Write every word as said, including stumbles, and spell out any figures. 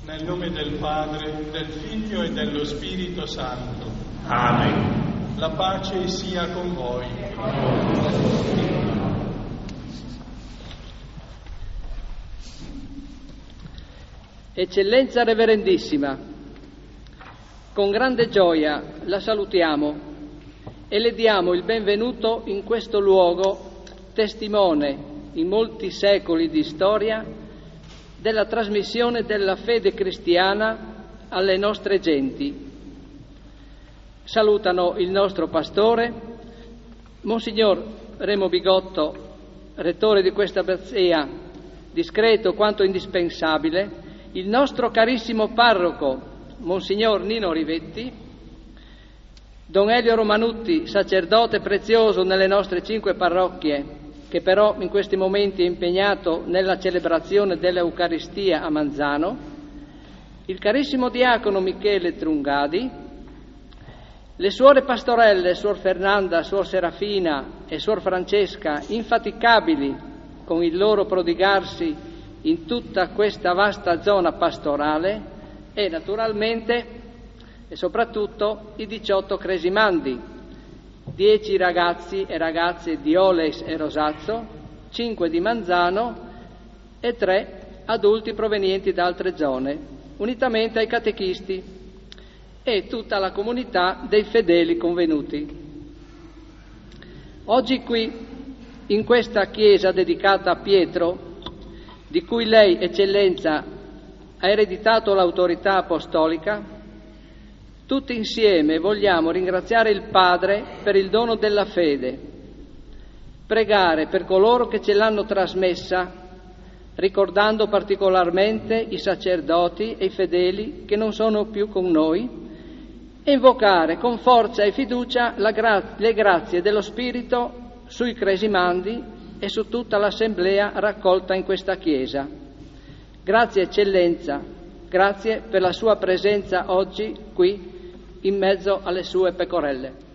Nel nome del Padre, del Figlio e dello Spirito Santo. Amen. La pace sia con voi. Eccellenza Reverendissima, con grande gioia la salutiamo e le diamo il benvenuto in questo luogo, testimone in molti secoli di storia della trasmissione della fede cristiana alle nostre genti. Salutano il nostro pastore, Monsignor Remo Bigotto, rettore di questa abbazia, discreto quanto indispensabile, il nostro carissimo parroco, Monsignor Nino Rivetti, Don Elio Romanutti, sacerdote prezioso nelle nostre cinque parrocchie, che però in questi momenti è impegnato nella celebrazione dell'Eucaristia a Manzano, il carissimo diacono Michele Trungadi, le suore pastorelle, suor Fernanda, suor Serafina e suor Francesca, infaticabili con il loro prodigarsi in tutta questa vasta zona pastorale, e naturalmente e soprattutto i diciotto cresimandi, dieci ragazzi e ragazze di Oles e Rosazzo, cinque di Manzano e tre adulti provenienti da altre zone, unitamente ai catechisti e tutta la comunità dei fedeli convenuti. Oggi qui, in questa chiesa dedicata a Pietro, di cui lei, Eccellenza, ha ereditato l'autorità apostolica, tutti insieme vogliamo ringraziare il Padre per il dono della fede, pregare per coloro che ce l'hanno trasmessa, ricordando particolarmente i sacerdoti e i fedeli che non sono più con noi, e invocare con forza e fiducia la gra- le grazie dello Spirito sui cresimandi e su tutta l'assemblea raccolta in questa Chiesa. Grazie Eccellenza, grazie per la sua presenza oggi qui in mezzo alle sue pecorelle.